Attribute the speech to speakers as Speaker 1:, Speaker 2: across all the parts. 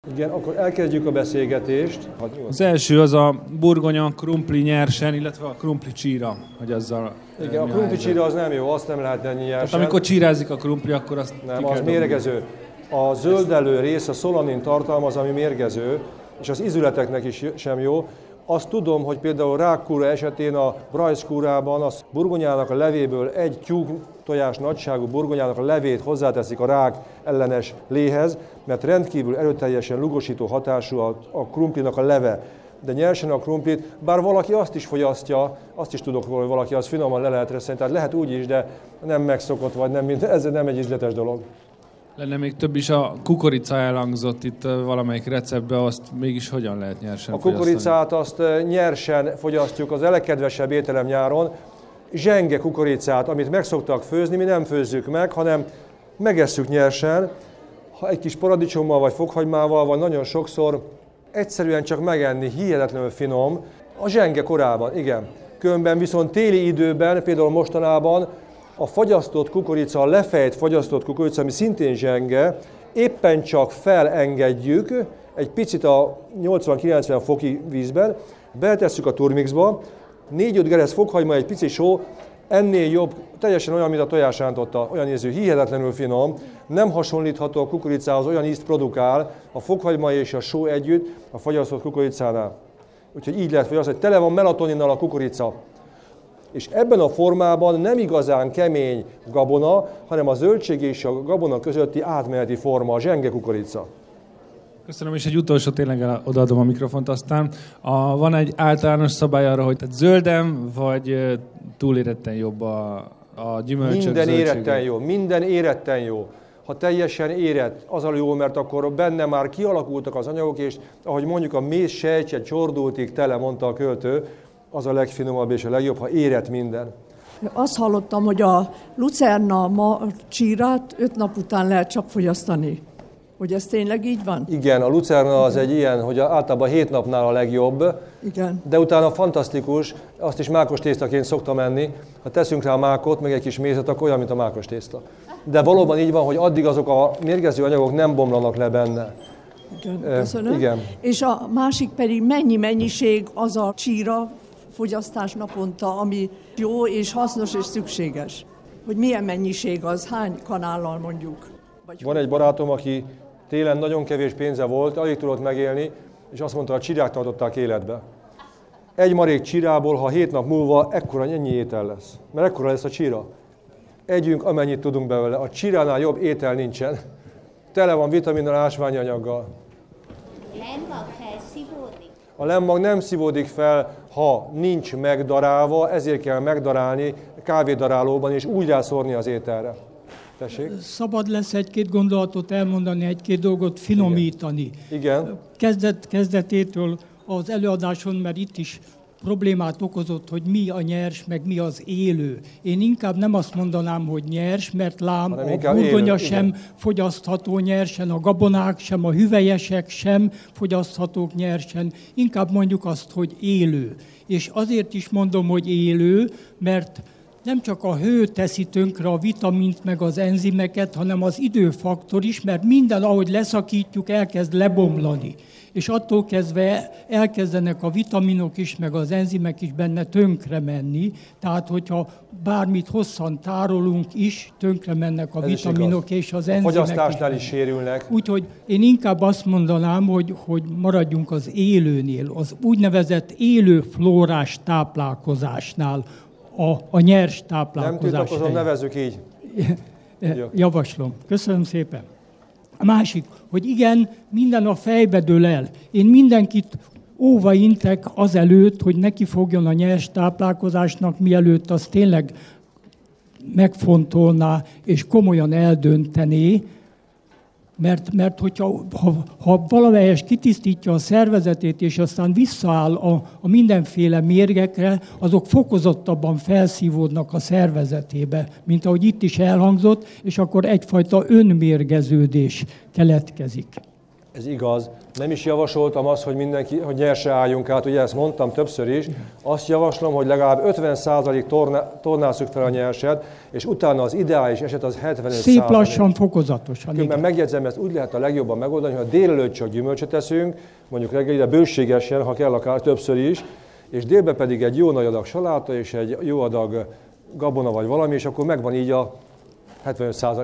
Speaker 1: Igen, akkor elkezdjük a beszélgetést.
Speaker 2: Az első az a burgonya krumpli nyersen, illetve a krumpli csíra, hogy azzal...
Speaker 1: Igen, a krumpli csíra az nem jó, azt nem lehet enni nyersen.
Speaker 2: Tehát amikor csírázik a krumpli, akkor azt
Speaker 1: nem, az mérgező. A zöldelő rész a szolanin tartalmaz, ami mérgező, és az ízületeknek is sem jó. Azt tudom, hogy például rákkúra esetén a brajszkúrában a burgonyának a levéből egy tyúk tojás nagyságú burgonyának a levét hozzáteszik a rák ellenes léhez, mert rendkívül erőteljesen lugosító hatású a krumplinak a leve. De nyersen a krumplit, bár valaki azt is fogyasztja, azt is tudok róla, hogy valaki az finoman le lehet reszelni, tehát lehet úgy is, de nem megszokott, vagy nem, ez nem egy ízletes dolog.
Speaker 2: Lenne még több is, a kukorica elhangzott itt valamelyik receptben, azt mégis hogyan lehet nyersen
Speaker 1: fogyasztani? A kukoricát azt nyersen fogyasztjuk, az a legkedvesebb ételem nyáron. Zsenge kukoricát, amit megszoktak főzni, mi nem főzzük meg, hanem megesszük nyersen, ha egy kis paradicsommal vagy fokhagymával, vagy nagyon sokszor egyszerűen csak megenni, hihetetlenül finom, a zsenge korában, igen. Különben viszont téli időben, például mostanában a fagyasztott kukorica, a lefejt fagyasztott kukorica, ami szintén zsenge, éppen csak felengedjük egy picit a 80-90 foki vízben, beletesszük a turmixba, 4-5 geresz fokhagyma, egy pici só, ennél jobb, teljesen olyan, mint a tojásrántotta, olyan ízű, hihetetlenül finom, nem hasonlítható a kukoricához, olyan ízt produkál a fokhagyma és a só együtt a fagyasztott kukoricánál. Úgyhogy így lehet fogyasztani, tele van melatoninnal a kukorica. És ebben a formában nem igazán kemény gabona, hanem a zöldség és a gabona közötti átmeneti forma, a zsenge kukorica.
Speaker 2: Köszönöm, és egy utolsó, tényleg odaadom a mikrofont aztán. Van egy általános szabály arra, hogy tehát zölden vagy túléretten jobb a gyümölcsök,
Speaker 1: minden
Speaker 2: zöldségek?
Speaker 1: éretten jó, minden éretten jó. Ha teljesen érett, az a jó, mert akkor benne már kialakultak az anyagok, és ahogy mondjuk a méz sejtje csordultig tele, mondta a költő, az a legfinomabb és a legjobb, ha érett minden.
Speaker 3: Azt hallottam, hogy a lucerna csírát 5 nap után lehet csak fogyasztani. Hogy ez tényleg így van?
Speaker 1: Igen, a lucerna az egy ilyen, hogy általában 7 napnál a legjobb,
Speaker 3: igen.
Speaker 1: De utána fantasztikus, azt is mákos tésztaként szoktam enni. Ha teszünk rá mákot, meg egy kis mézet, akkor olyan, mint a mákos tészta. De valóban így van, hogy addig azok a mérgező anyagok nem bomlanak le benne.
Speaker 3: Igen, köszönöm.
Speaker 1: Igen.
Speaker 3: És a másik pedig mennyi mennyiség az a csíra fogyasztás naponta, ami jó és hasznos és szükséges? Hogy milyen mennyiség az, hány kanállal mondjuk?
Speaker 1: Van egy barátom, aki télen nagyon kevés pénze volt, alig tudott megélni, és azt mondta, hogy csirák tartották életbe. Egy marék csirából, ha 7 nap múlva ennyi étel lesz. Mert ekkora lesz a csira. Együnk, amennyit tudunk belőle. A csiránál jobb étel nincsen. Tele van vitaminnal, ásványi anyaggal.
Speaker 4: Lemmag felszívódik?
Speaker 1: A lemmag nem szívódik fel, ha nincs megdarálva, ezért kell megdarálni kávédarálóban, és úgy rászórni az ételre. Tessék?
Speaker 5: Szabad lesz egy-két gondolatot elmondani, egy-két dolgot finomítani.
Speaker 1: Igen.
Speaker 5: Kezdetétől az előadáson, mert itt is problémát okozott, hogy mi a nyers, meg mi az élő. Én inkább nem azt mondanám, hogy nyers, mert lám a burgonya sem fogyasztható nyersen, a gabonák sem, a hüvelyesek sem fogyaszthatók nyersen. Inkább mondjuk azt, hogy élő. És azért is mondom, hogy élő, mert nem csak a hő teszi tönkre a vitamint meg az enzimeket, hanem az időfaktor is, mert minden, ahogy leszakítjuk, elkezd lebomlani. És attól kezdve elkezdenek a vitaminok is, meg az enzimek is benne tönkre menni. Tehát, hogyha bármit hosszan tárolunk is, tönkre mennek a vitaminok és az enzimek.
Speaker 1: A fogyasztásnál is sérülnek.
Speaker 5: Úgyhogy én inkább azt mondanám, hogy maradjunk az élőnél, az úgynevezett élő flórás táplálkozásnál, a nyers táplálkozás.
Speaker 1: Nem tiltakozom, nevezzük így.
Speaker 5: Javaslom. Köszönöm szépen. A másik, hogy igen, minden a fejbe dől el. Én mindenkit óva intek azelőtt, hogy neki fogjon a nyers táplálkozásnak, mielőtt az tényleg megfontolná és komolyan eldöntené, mert hogyha valamelyes kitisztítja a szervezetét, és aztán visszaáll a mindenféle mérgekre, azok fokozottabban felszívódnak a szervezetébe, mint ahogy itt is elhangzott, és akkor egyfajta önmérgeződés keletkezik.
Speaker 1: Ez igaz. Nem is javasoltam azt, hogy hogy nyersen álljunk át, ugye ezt mondtam többször is. Azt javaslom, hogy legalább 50% tornázzuk fel a nyerset, és utána az ideális eset az 75%.
Speaker 5: Szép lassan, fokozatosan.
Speaker 1: Különben megjegyzem, ezt úgy lehet a legjobban megoldani, hogy a délelőtt csak gyümölcsöt eszünk, mondjuk reggelire bőségesen, ha kell akár többször is, és délben pedig egy jó nagy adag saláta és egy jó adag gabona vagy valami, és akkor megvan így a 75%.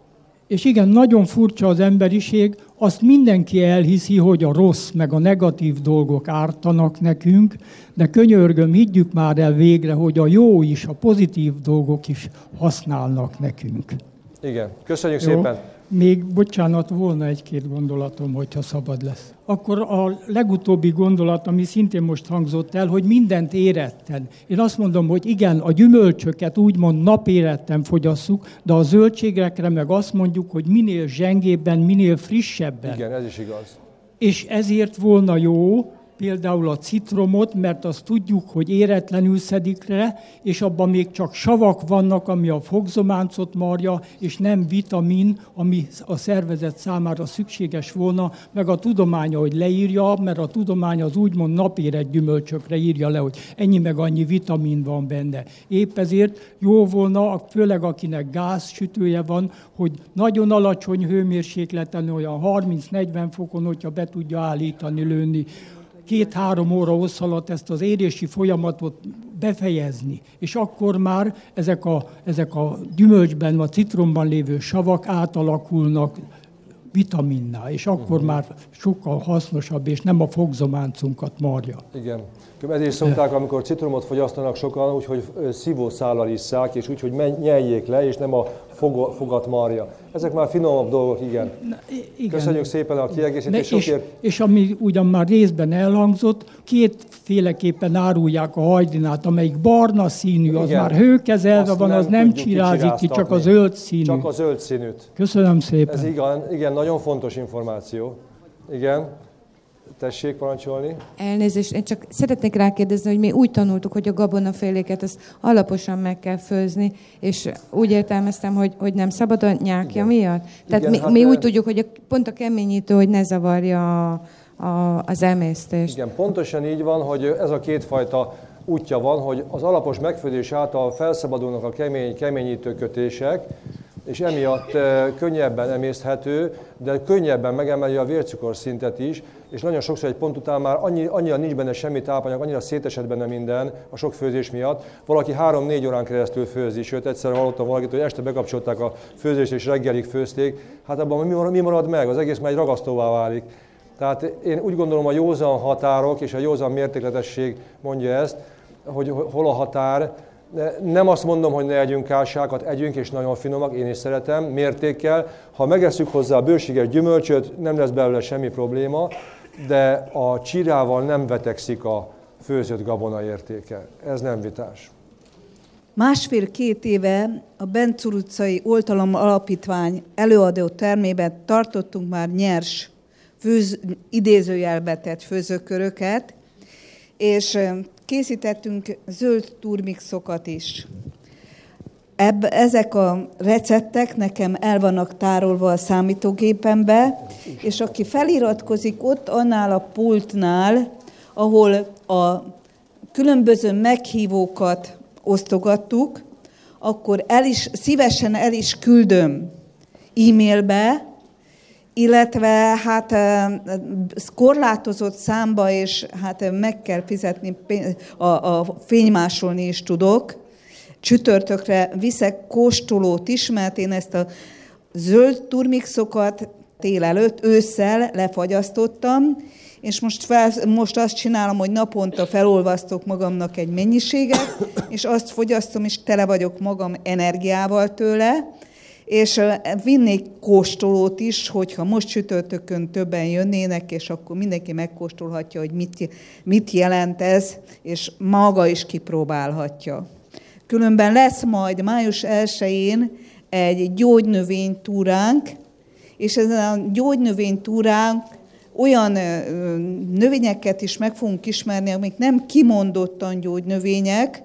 Speaker 5: És igen, nagyon furcsa az emberiség, azt mindenki elhiszi, hogy a rossz meg a negatív dolgok ártanak nekünk, de könyörgöm, higgyük már el végre, hogy a jó is, a pozitív dolgok is használnak nekünk.
Speaker 1: Igen, köszönjük szépen!
Speaker 5: Még, bocsánat, volna egy-két gondolatom, hogyha szabad lesz. Akkor a legutóbbi gondolat, ami szintén most hangzott el, hogy mindent éretten. Én azt mondom, hogy igen, a gyümölcsöket úgymond napéretten fogyasszuk, de a zöldségekre meg azt mondjuk, hogy minél zsengébben, minél frissebben.
Speaker 1: Igen, ez is igaz.
Speaker 5: És ezért volna jó, például a citromot, mert azt tudjuk, hogy éretlenül szedik le, és abban még csak savak vannak, ami a fogzománcot marja, és nem vitamin, ami a szervezet számára szükséges volna, meg a tudománya, hogy leírja, mert a tudomány az úgymond napérett gyümölcsökre írja le, hogy ennyi meg annyi vitamin van benne. Épp ezért jó volna, főleg akinek gázsütője van, hogy nagyon alacsony hőmérsékleten, olyan 30-40 fokon, hogyha be tudja állítani, lőni, 2-3 óra hossz alatt ezt az érési folyamatot befejezni, és akkor már ezek a gyümölcsben, a citromban lévő savak átalakulnak vitaminná, és akkor már sokkal hasznosabb, és nem a fogzománcunkat marja.
Speaker 1: Igen. Ezért is szokták, amikor citromot fogyasztanak sokan, úgyhogy szívószállal isszák, és úgy, hogy nyeljék le, és nem a fogat marja. Ezek már finomabb dolgok, igen. Köszönjük szépen a kiegészítést.
Speaker 5: És ami ugyan már részben elhangzott, kétféleképpen árulják a hajdinát, amelyik barna színű, az már hőkezelve van, az nem csirázik ki, csak a zöld színű.
Speaker 1: Csak a zöld színűt.
Speaker 5: Köszönöm szépen.
Speaker 1: Ez igen, nagyon fontos információ. Igen. Tessék parancsolni.
Speaker 6: Elnézést, én csak szeretnék rákérdezni, hogy mi úgy tanultuk, hogy a gabonaféléket azt alaposan meg kell főzni, és úgy értelmeztem, hogy nem szabad a nyákja miatt. Tehát igen, mi úgy tudjuk, hogy pont a keményítő, hogy ne zavarja az emésztést.
Speaker 1: Igen, pontosan így van, hogy ez a kétfajta útja van, hogy az alapos megfőzés által felszabadulnak a keményítő kötések, és emiatt könnyebben emészthető, de könnyebben megemeli a vércukorszintet is, és nagyon sokszor egy pont után már annyira nincs benne semmi tápanyag, annyira szétesett benne minden a sok főzés miatt. Valaki 3-4 órán keresztül főzi, sőt egyszer hallottam valakit, hogy este bekapcsolták a főzést és reggelig főzték. Hát abban mi marad meg? Az egész már egy ragasztóvá válik. Tehát én úgy gondolom, a józan határok és a józan mértékletesség mondja ezt, hogy hol a határ. Nem azt mondom, hogy ne együnk kássákat, együnk, és nagyon finomak, én is szeretem, mértékkel. Ha megesszük hozzá a bőséges gyümölcsöt, nem lesz belőle semmi probléma, de a csírával nem vetekszik a főzött gabona értéke. Ez nem vitás.
Speaker 7: 1,5-2 éve a Bencúr utcai Oltalom Alapítvány előadó termében tartottunk már nyers idézőjelbe tett főzőköröket, és készítettünk zöld turmixokat is. Ezek a receptek nekem el vannak tárolva a számítógépembe, és aki feliratkozik ott annál a pultnál, ahol a különböző meghívókat osztogattuk, akkor szívesen el is küldöm e-mailbe, illetve hát korlátozott számba, és hát meg kell fizetni, a fénymásolni is tudok. Csütörtökre viszek kóstolót is, mert én ezt a zöld turmixokat ősszel lefagyasztottam, és most azt csinálom, hogy naponta felolvasztok magamnak egy mennyiséget, és azt fogyasztom, és tele vagyok magam energiával tőle, és vinnék kóstolót is, hogyha most csütörtökön többen jönnének, és akkor mindenki megkóstolhatja, hogy mit jelent ez, és maga is kipróbálhatja. Különben lesz majd május 1-én egy gyógynövénytúránk, és ezen a gyógynövénytúránk olyan növényeket is meg fogunk ismerni, amik nem kimondottan gyógynövények,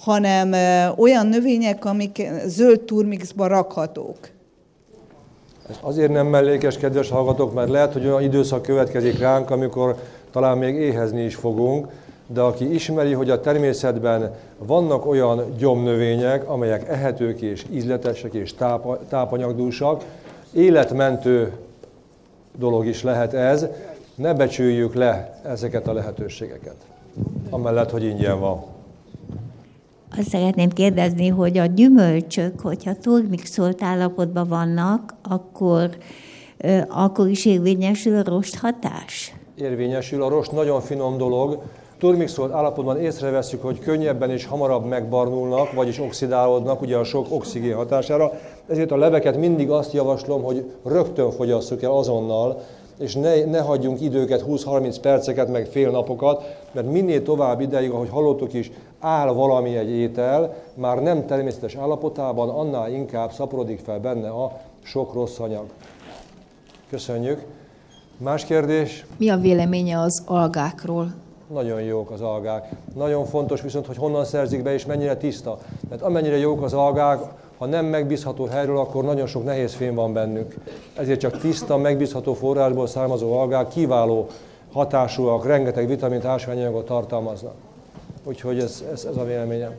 Speaker 7: hanem olyan növények, amik zöld turmixba rakhatók.
Speaker 1: Ez azért nem mellékes, kedves hallgatók, mert lehet, hogy olyan időszak következik ránk, amikor talán még éhezni is fogunk, de aki ismeri, hogy a természetben vannak olyan gyomnövények, amelyek ehetők és ízletesek és tápanyagdúsak, életmentő dolog is lehet ez, ne becsüljük le ezeket a lehetőségeket, amellett, hogy ingyen van.
Speaker 4: Azt szeretném kérdezni, hogy a gyümölcsök, hogyha turmixolt állapotban vannak, akkor is érvényesül a rost hatás?
Speaker 1: Érvényesül. A rost nagyon finom dolog. Turmixolt állapotban észreveszünk, hogy könnyebben és hamarabb megbarnulnak, vagyis oxidálódnak, ugye a sok oxigén hatására. Ezért a leveket mindig azt javaslom, hogy rögtön fogyasszuk el azonnal, és ne hagyjunk időket, 20-30 perceket, meg fél napokat, mert minél tovább ideig, ahogy hallottuk is, áll valami egy étel, már nem természetes állapotában, annál inkább szaporodik fel benne a sok rossz anyag. Köszönjük. Más kérdés?
Speaker 8: Mi a véleménye az algákról?
Speaker 1: Nagyon jók az algák. Nagyon fontos viszont, hogy honnan szerzik be és mennyire tiszta. Mert amennyire jók az algák, ha nem megbízható helyről, akkor nagyon sok nehéz fém van bennük. Ezért csak tiszta, megbízható forrásból származó algák kiváló hatásúak, rengeteg vitamint, ásványanyagot tartalmaznak. Úgyhogy ez a véleményem.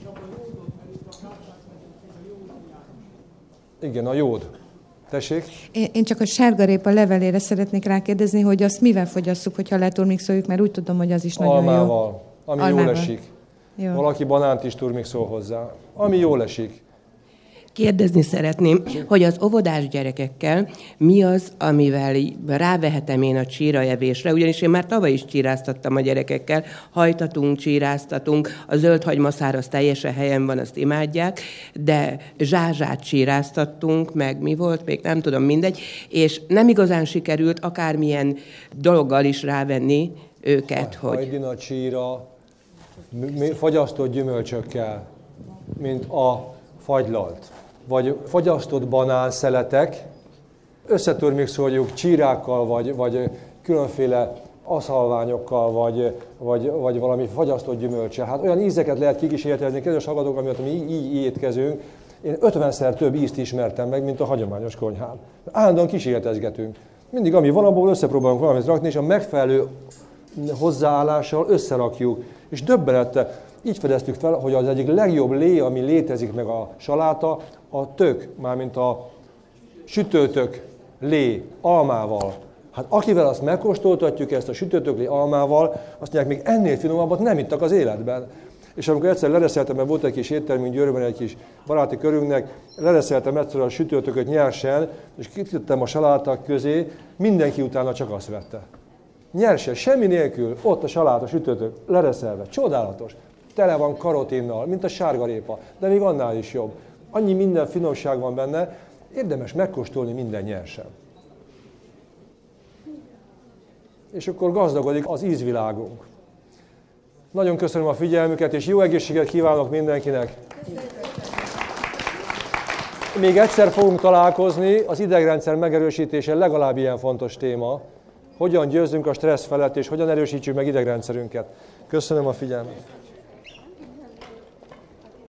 Speaker 1: Igen, a jód. Tessék?
Speaker 6: Én csak a sárgarépa levelére szeretnék rákérdezni, hogy azt mivel fogyasszuk, hogyha leturmixoljuk, mert úgy tudom, hogy az is nagyon
Speaker 1: Almával,
Speaker 6: jó.
Speaker 1: Ami jól esik. Jó. Valaki banánt is turmixol hozzá. Ami jól esik.
Speaker 9: Kérdezni szeretném, hogy az óvodás gyerekekkel mi az, amivel rávehetem én a csíraevésre, ugyanis én már tavaly is csíráztattam a gyerekekkel, hajtatunk, csíráztatunk, a zöldhagymaszár az teljesen helyen van, azt imádják, de zsázsát csíráztattunk, meg mi volt, még nem tudom, mindegy, és nem igazán sikerült akármilyen dologgal is rávenni őket, hogy...
Speaker 1: Hajdina, csíra, fagyasztott gyümölcsökkel, mint a fagylalt, vagy fagyasztott banánszeletek, összeturmixoljuk csírákkal, vagy különféle aszalványokkal, vagy valami fagyasztott gyümölcsel. Hát olyan ízeket lehet kikísérletezni, kedves hallgatók, amiatt mi így étkezünk. Én 50-szer több ízt ismertem meg, mint a hagyományos konyhán. Állandóan kísérletezgetünk. Mindig, ami van, abból összepróbálunk valamit rakni, és a megfelelő hozzáállással összerakjuk. És döbbenettel így fedeztük fel, hogy az egyik legjobb lé, ami létezik meg a saláta, a tök, mármint a sütőtök lé, almával. Hát akivel azt megkóstoltatjuk, ezt a sütőtök lé almával, azt mondják, még ennél finomabbat nem ittak az életben. És amikor egyszer lereszeltem, mert volt egy kis éttermünk Győrben, egy kis baráti körünknek, lereszeltem egyszer a sütőtököt nyersen, és kitettem a saláták közé, mindenki utána csak azt vette. Nyersen, semmi nélkül, ott a saláta, sütőtök, lereszelve, csodálatos. Tele van karotinnal, mint a sárgarépa, de még annál is jobb. Annyi minden finomság van benne, érdemes megkóstolni minden nyersen. És akkor gazdagodik az ízvilágunk. Nagyon köszönöm a figyelmüket, és jó egészséget kívánok mindenkinek! Még egyszer fogunk találkozni, az idegrendszer megerősítése legalább ilyen fontos téma. Hogyan győzzünk a stressz felett, és hogyan erősítsük meg idegrendszerünket. Köszönöm a figyelmet!